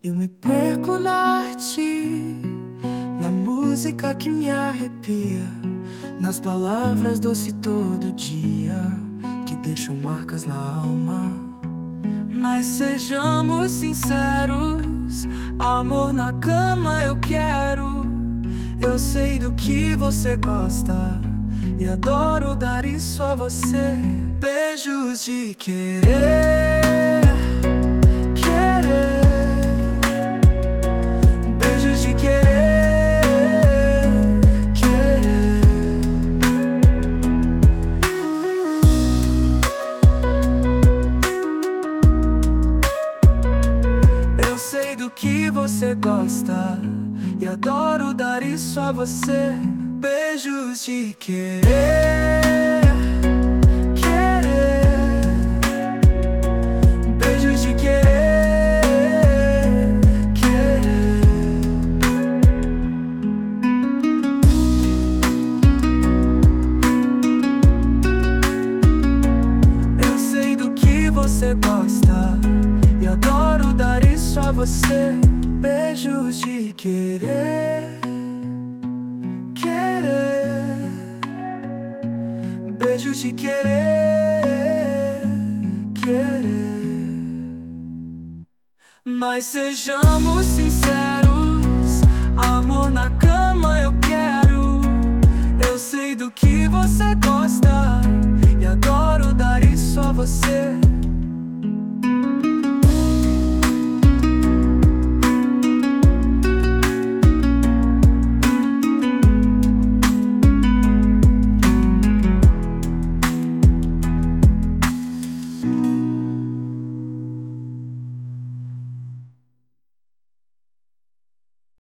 Eu me perco na arte, na música que me arrepia, nas palavras doce todo dia, que deixam marcas na alma. Mas sejamos sinceros, amor na cama eu quero. Eu sei do que você gosta e adoro dar isso a você. Beijos de querer, querer. Beijos de querer, querer. Eu sei do que você gosta e adoro dar isso a você. Beijos de querer, querer. Beijos de querer, querer. Eu sei do que você gosta e adoro dar isso a você. Beijos de querer, querer. Beijos de querer, querer. Mas sejamos sinceros, amor na cama eu quero. Eu sei do que você gosta e adoro dar isso a você.